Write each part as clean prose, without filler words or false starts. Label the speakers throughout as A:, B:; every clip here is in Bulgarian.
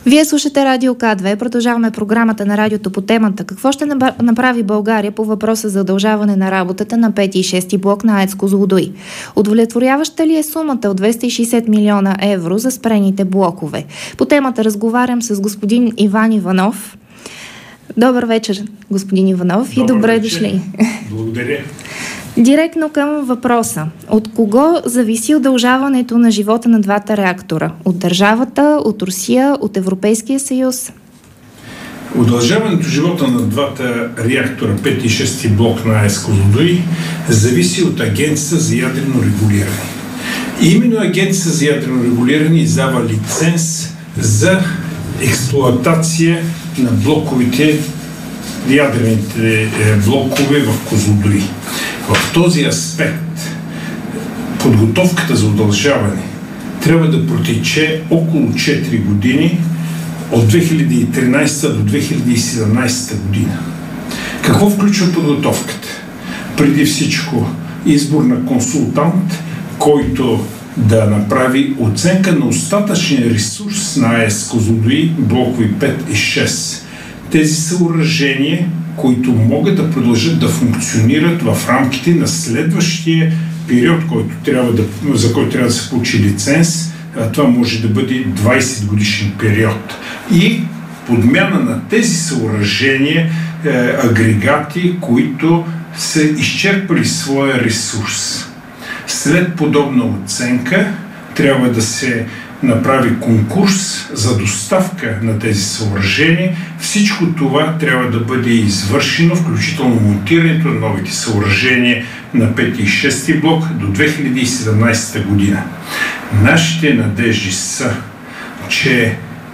A: Вие слушате Радио К2. Продължаваме програмата на радиото по темата какво ще направи България по въпроса за удължаване на работата на 5 и 6 блок на АЕЦ Козлодуй. Удовлетворяваща ли е сумата от 260 милиона евро за спрените блокове? По темата разговарям с господин Иван Иванов. Добър вечер, господин Иванов, и добре дошли.
B: Благодаря.
A: Директно към въпроса. От кого зависи удължаването на живота на двата реактора? От държавата, от Русия, от Европейския съюз?
B: Удължаването живота на двата реактора 5 и 6 блок на АЕЦ Козлодуй зависи от Агенцията за ядрено регулиране. И именно Агенцията за ядрено регулиране издава лиценз за експлоатация на блоковите, ядрените блокове в Козлодуй. В този аспект подготовката за удължаване трябва да протече около 4 години от 2013 до 2017 година. Какво включва подготовката? Преди всичко избор на консултант, който да направи оценка на остатъчния ресурс на АЕЦ Козлодуй, блокови 5 и 6. Тези съоръжения, които могат да продължат да функционират в рамките на следващия период, за който трябва да се получи лиценз. Това може да бъде 20 годишен период. И подмяна на тези съоръжения, агрегати, които са изчерпали своя ресурс. След подобна оценка трябва да се направи конкурс за доставка на тези съоръжения. Всичко това трябва да бъде извършено, включително монтирането на новите съоръжения на 5 и 6 блок до 2017 година. Нашите надежди са, че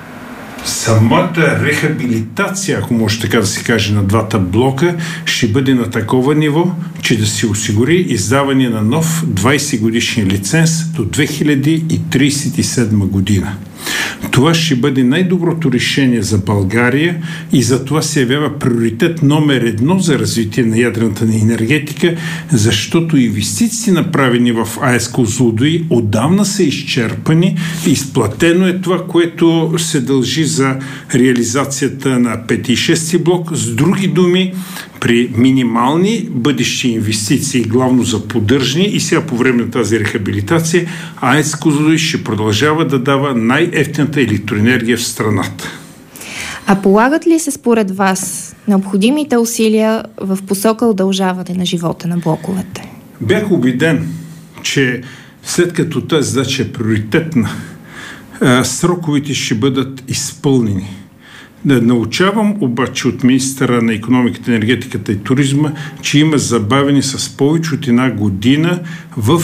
B: самата рехабилитация, ако може така да се каже, на двата блока ще бъде на такова ниво, че да се осигури издаване на нов 20 годишен лиценз до 2037 година. Това ще бъде най-доброто решение за България и за това се явява приоритет номер 1 за развитие на ядрената ни енергетика, защото инвестициите, направени в АЕЦ Козлодуй, отдавна са изчерпани. Изплатено е това, което се дължи за реализацията на 5 и 6 блок. С други думи, при минимални бъдещи инвестиции, главно за поддържане и сега по време на тази рехабилитация, АЕЦ Козлодуй ще продължава да дава най-евтината електроенергия в страната.
A: А полагат ли се според вас необходимите усилия в посока удължаване на живота на блоковете?
B: Бях убеден, че след като тази задача е приоритетна, сроковете ще бъдат изпълнени. Да научавам обаче от министъра на икономиката, енергетиката и туризма, че има забавени с повече от една година в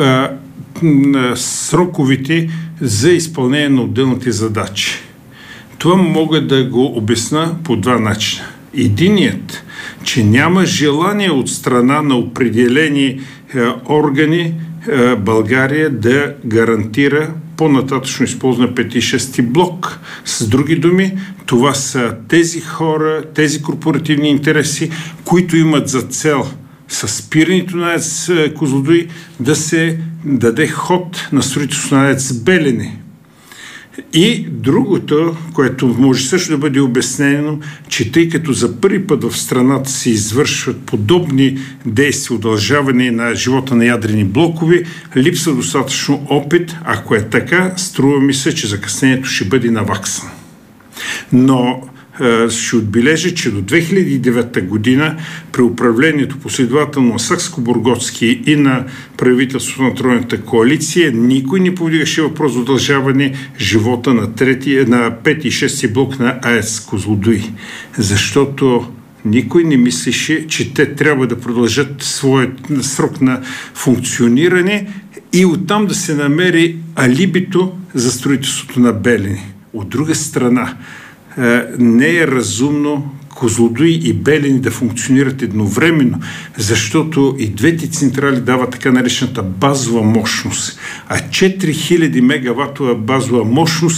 B: сроковете за изпълнение на отделните задачи. Това мога да го обясна по два начина. Единият, че няма желание от страна на определени органи България да гарантира по-нататъчно използване на 5 и 6 блок. С други думи, това са тези хора, тези корпоративни интереси, които имат за цел със спирането на АЕЦ Козлодуй да се даде ход на строителството на АЕЦ Белене. И другото, което може също да бъде обяснено, че тъй като за първи път в страната се извършват подобни действия, удължаване на живота на ядрени блокове, липсва достатъчно опит. Ако е така, струва ми се, че закъснението ще бъде наваксано. Но ще отбележа, че до 2009 година при управлението последователно на Сакскобургготски и на правителството на Тройната коалиция никой не повдигаше въпрос за удължаване живота на 5 и 6 блок на АЕЦ Козлодуй. Защото никой не мислеше, че те трябва да продължат своят срок на функциониране и оттам да се намери алибито за строителството на Белене. От друга страна, не е разумно Козлодуй и Белене да функционират едновременно, защото и двете централи дават така наречената базова мощност. А 4000 мегаватова базова мощност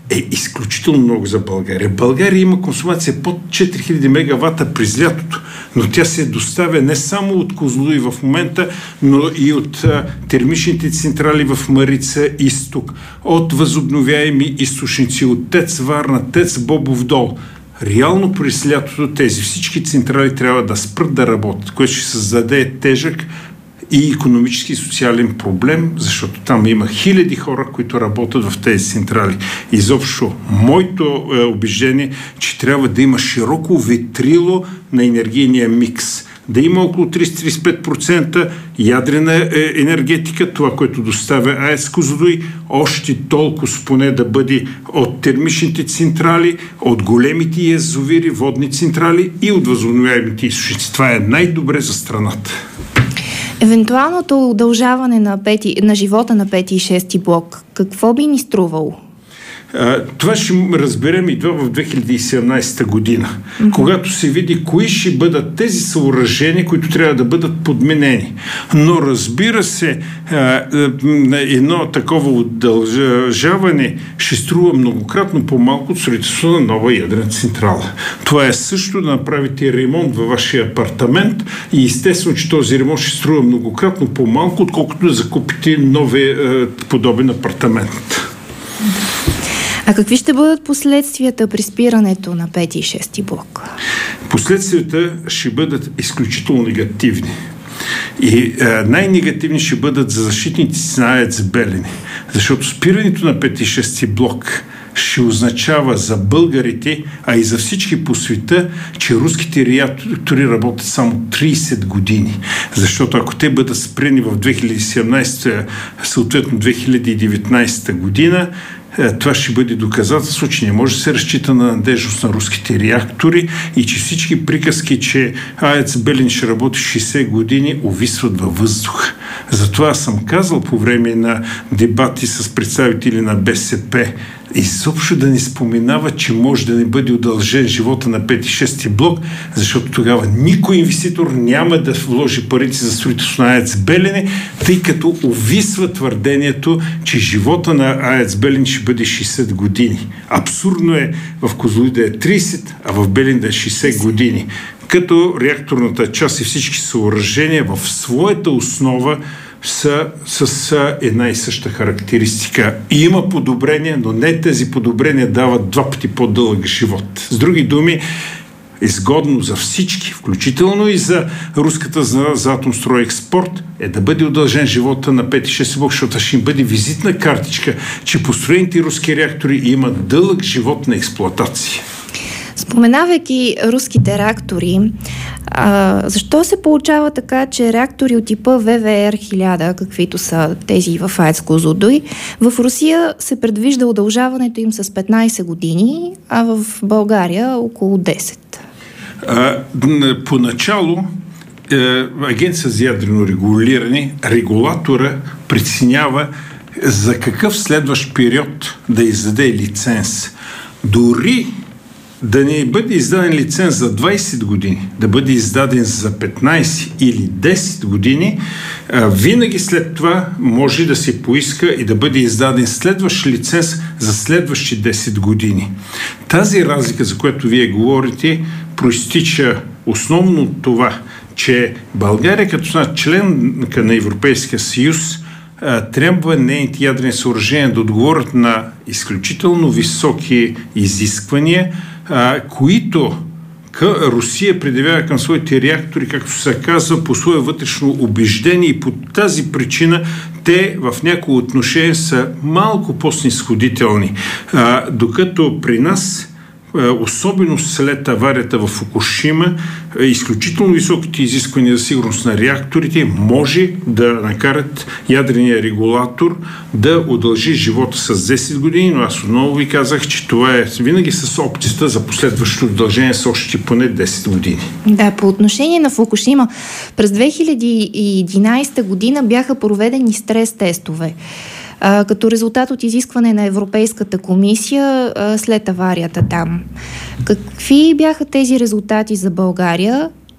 B: е изключително много за България. България има консумация под 4000 мегавата през лятото, но тя се доставя не само от Козлодуй в момента, но и от термичните централи в Марица изток, от възобновяеми източници, от ТЕЦ Варна, ТЕЦ Бобов дол. Реално през лятото тези всички централи трябва да спрат да работят, което ще създаде тежък и икономически и социален проблем, защото там има хиляди хора, които работят в тези централи. Изобщо, моето убеждение, че трябва да има широко ветрило на енергийния микс. Да има около 30-35% ядрена енергетика, това, което доставя АЕЦ Козлодуй, още толкова поне да бъде от термичните централи, от големите язовири, водни централи и от възобновяемите източници. Това е най-добре за страната.
A: Евентуалното удължаване на живота на 5 и 6 блок, какво би ни струвало?
B: Това ще разберем и в 2017 година, когато се види кои ще бъдат тези съоръжения, които трябва да бъдат подменени. Но разбира се, едно такова удължаване ще струва многократно по-малко от строителството на нова ядрена централа. Това е също да направите ремонт във вашия апартамент и естествено, че този ремонт ще струва многократно по-малко, отколкото да закупите нови подобен апартамент.
A: А какви ще бъдат последствията при спирането на 5 и 6 блок?
B: Последствията ще бъдат изключително негативни. И най-негативни ще бъдат за защитните на АЕЦ Белене. Защото спирането на 5 и 6 блок ще означава за българите, а и за всички по света, че руските реактори работят само 30 години. Защото ако те бъдат спрени в 2017, съответно 2019 година, това ще бъде доказателство, че не може да се разчита на надежност на руските реактори и че всички приказки, че АЕЦ Белене ще работи 60 години, увисват във въздуха. Затова съм казал по време на дебати с представители на БСП, изобщо да не споменава, че може да не бъде удължен живота на 5 и 6 блок, защото тогава никой инвеститор няма да вложи парите за строителство на АЕЦ Белене, тъй като увисва твърдението, че живота на АЕЦ Белене ще бъде 60 години. Абсурдно е в Козлодуй да е 30, а в Белене да е 60 години. Като реакторната част и всички съоръжения в своята основа са с една и съща характеристика. И има подобрения, но не тези подобрения дават 2 пъти по-дълъг живот. С други думи, изгодно за всички, включително и за руската за Атомстройекспорт, е да бъде удължен живота на 5 и 6 блок, защото ще им бъде визитна картичка, че построените руски реактори имат дълъг живот на експлоатация.
A: Споменавайки руските реактори, защо се получава така, че реактори от типа ВВР-1000, каквито са тези в АЕЦ Козлодуй, в Русия се предвижда удължаването им с 15 години, а в България около 10?
B: Поначало Агенция за ядрено регулиране, регулатора преценява за какъв следващ период да издаде лиценз. Дори да не бъде издаден лиценз за 20 години, да бъде издаден за 15 или 10 години, винаги след това може да се поиска и да бъде издаден следващ лиценз за следващи 10 години. Тази разлика, за която вие говорите, проистича основно от това, че България като членка на Европейския съюз трябва нейните ядрени съоръжения да отговорят на изключително високи изисквания, които Русия предявява към своите реактори, както се казва, по свое вътрешно убеждение и по тази причина те в някои отношения са малко по-снисходителни. Докато при нас, особено след аварията в Фукушима, изключително високите изисквания за сигурност на реакторите може да накарат ядрения регулатор да удължи живота с 10 години, но аз отново ви казах, че това е винаги с опцията за последващо удължение с още поне 10 години. Да,
A: по отношение на Фукушима, през 2011 година бяха проведени стрес-тестове. Като резултат от изискване на Европейската комисия след аварията там. Какви бяха тези резултати за България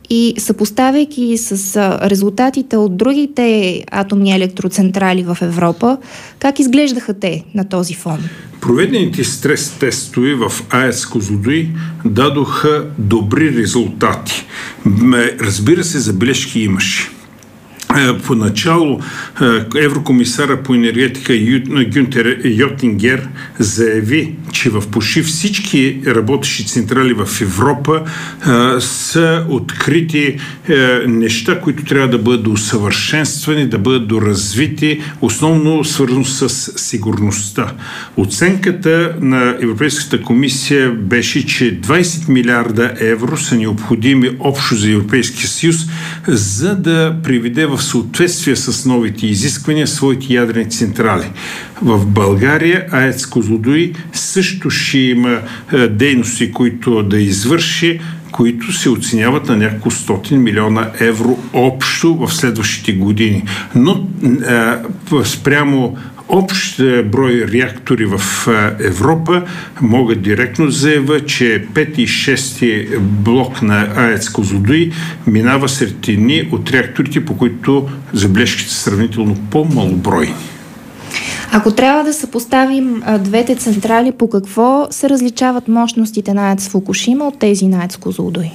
A: и съпоставяйки с резултатите от другите атомни електроцентрали в Европа, как изглеждаха те на този фон?
B: Проведените стрес тестове в АЕЦ Козлодуй дадоха добри резултати. Разбира се, забележки имаше. Поначало еврокомисара по енергетика Гюнтер Йотингер заяви, че в почти всички работещи централи в Европа са открити неща, които трябва да бъдат усъвършенствани, да бъдат доразвити, основно свързано с сигурността. Оценката на Европейската комисия беше, че 20 милиарда евро са необходими общо за Европейския съюз, за да приведе в съответствие с новите изисквания своите ядрени централи. В България АЕЦ Козлодуй също ще има дейности, които да извърши, които се оценяват на няколко 100 милиона евро общо в следващите години. Но спрямо общ брой реактори в Европа мога директно да заявя, че 5 и 6 блок на АЕЦ Козлодуй минава сред едни от реакторите, по които забележките са сравнително по-малобройни.
A: Ако трябва да съпоставим двете централи, по какво се различават мощностите на АЕЦ Фукушима от тези на АЕЦ Козлодуй?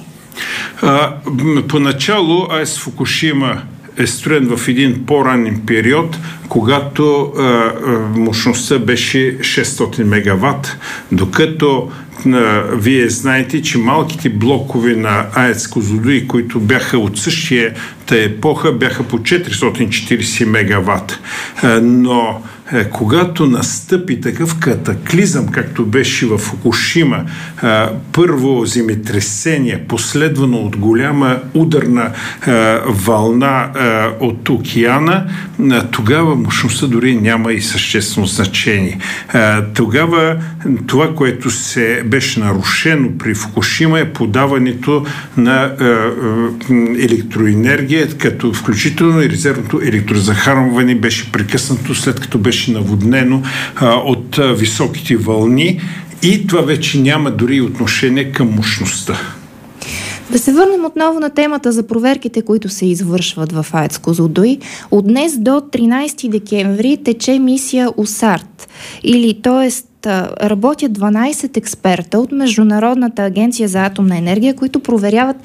B: Поначало АЕЦ Фукушима е строен в един по-ранен период, когато мощността беше 600 мегаватт, докато вие знаете, че малките блокове на АЕЦ Козлодуй, които бяха от същата епоха, бяха по 440 мегаватт. Но когато настъпи такъв катаклизъм, както беше в Фукушима, първо земетресение, последвано от голяма ударна вълна от океана, тогава мощността дори няма и съществено значение. Тогава това, което се беше нарушено при Фукушима, е подаването на електроенергия, като включително и резервното електрозахранване беше прекъснато, след като беше наводнено от високите вълни, и това вече няма дори отношение към мощността.
A: Да се върнем отново на темата за проверките, които се извършват в АЕЦ Козлодуй. От днес до 13 декември тече мисия УСАРТ, или т.е. работят 12 експерта от Международната агенция за атомна енергия, които проверяват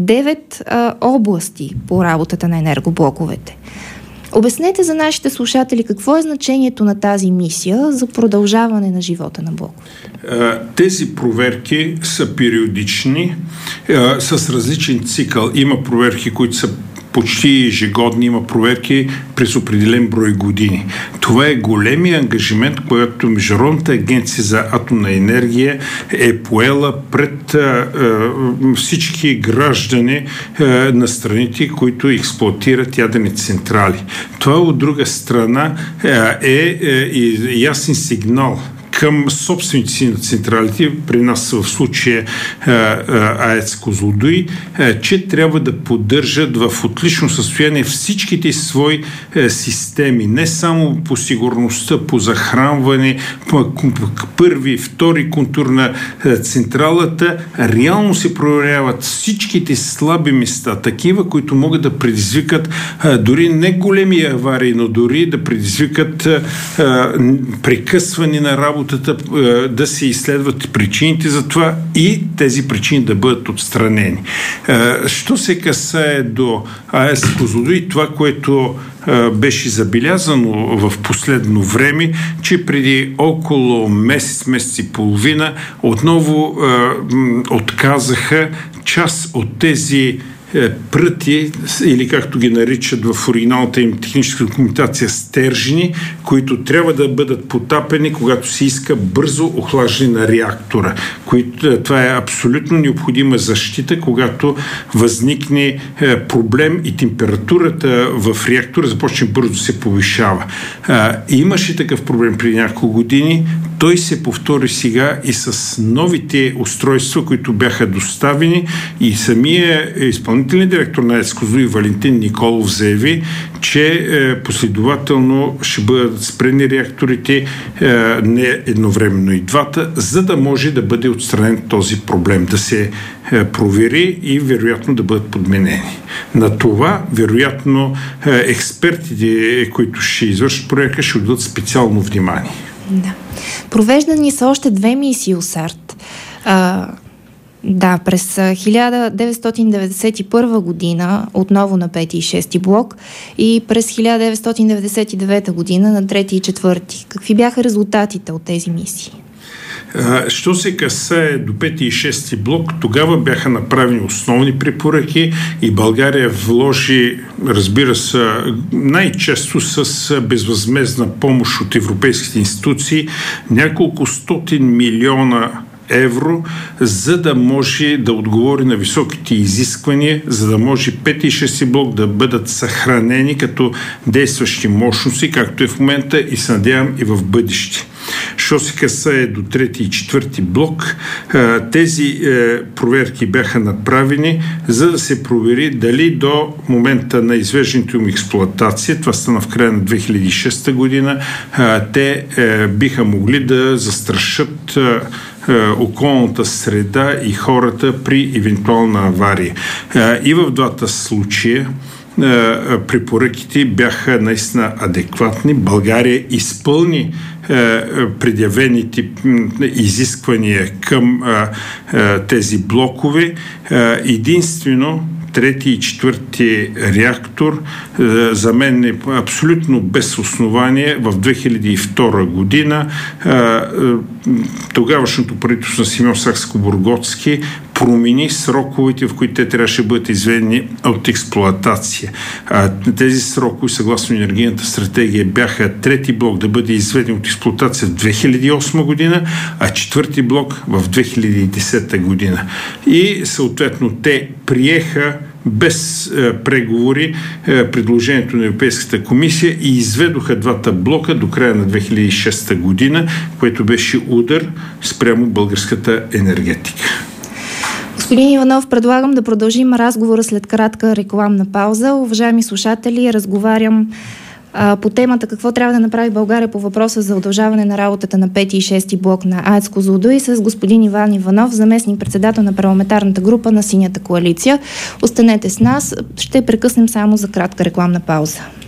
A: 9 области по работата на енергоблоковете. Обяснете за нашите слушатели какво е значението на тази мисия за продължаване на живота на блоковете.
B: Тези проверки са периодични, с различен цикъл. Има проверки, които са почти ежегодни, има проверки през определен брой години. Това е големия ангажимент, който Международната агенция за атомна енергия е поела пред всички граждани на страните, които експлоатират ядрени централи. Това от друга страна е ясен сигнал към собственици на централите, при нас в случая АЕЦ Козлодуй, че трябва да поддържат в отлично състояние всичките свои системи. Не само по сигурността, по захранване, по първи, втори контур на централата, реално се проверяват всичките слаби места, такива, които могат да предизвикат дори не големи аварии, но дори да предизвикат прекъсване на работа, да се изследват причините за това и тези причини да бъдат отстранени. Що се касае до АЕЦ Козлодуй, това, което беше забелязано в последно време, че преди около месец и половина отново отказаха част от тези пръти, или както ги наричат в оригиналната им техническа документация, стержни, които трябва да бъдат потапени, когато се иска бързо охлаждане на реактора. Това е абсолютно необходима защита, когато възникне проблем и температурата в реактора започне бързо да се повишава. Имаше такъв проблем преди няколко години. Той се повтори сега и с новите устройства, които бяха доставени, и самия изпълнителен директор на АЕЦ Козлодуй Валентин Николов заяви, че последователно ще бъдат спрени реакторите, не едновременно и двата, за да може да бъде отстранен този проблем, да се провери и вероятно да бъдат подменени. На това, вероятно, експертите, които ще извършат проекта, ще отдадат специално внимание.
A: Да. Провеждани са още 2 мисии ОСАРТ. През 1991 година отново на 5 и 6 блок и през 1999 година на 3 и 4. Какви бяха резултатите от тези мисии?
B: Що се касае до 5 и 6 блок, тогава бяха направени основни препоръки и България вложи, разбира се, най-често с безвъзмездна помощ от европейските институции, няколко стотин милиона евро, за да може да отговори на високите изисквания, за да може 5 и 6 блок да бъдат съхранени като действащи мощности, както е в момента и се надявам и в бъдеще. Що се касае до 3 и 4 блок, тези проверки бяха направени, за да се провери дали до момента на извеждането им експлоатация, това стана в края на 2006 година, те биха могли да застрашат околната среда и хората при евентуална авария. И в двата случая препоръките бяха наистина адекватни. България изпълни предявените изисквания към тези блокове. Единствено 3 и 4 реактор за мен е абсолютно без основание. В 2002 година тогавашното правителство на Симеон Сакскобургготски промени сроковете, в които те трябваше да бъдат изведени от експлоатация. Тези срокове, съгласно енергийната стратегия, бяха 3 блок да бъде изведен от експлоатация в 2008 година, а 4 блок в 2010 година. И съответно те приеха без преговори предложението на Европейската комисия и изведоха двата блока до края на 2006 година, което беше удар спрямо българската енергетика.
A: Господин Иванов, предлагам да продължим разговора след кратка рекламна пауза. Уважаеми слушатели, разговарям по темата какво трябва да направи България по въпроса за удължаване на работата на 5 и 6 блок на АЕЦ Козлодуй с господин Иван Иванов, заместник-председател на парламентарната група на Синята коалиция. Останете с нас, ще прекъснем само за кратка рекламна пауза.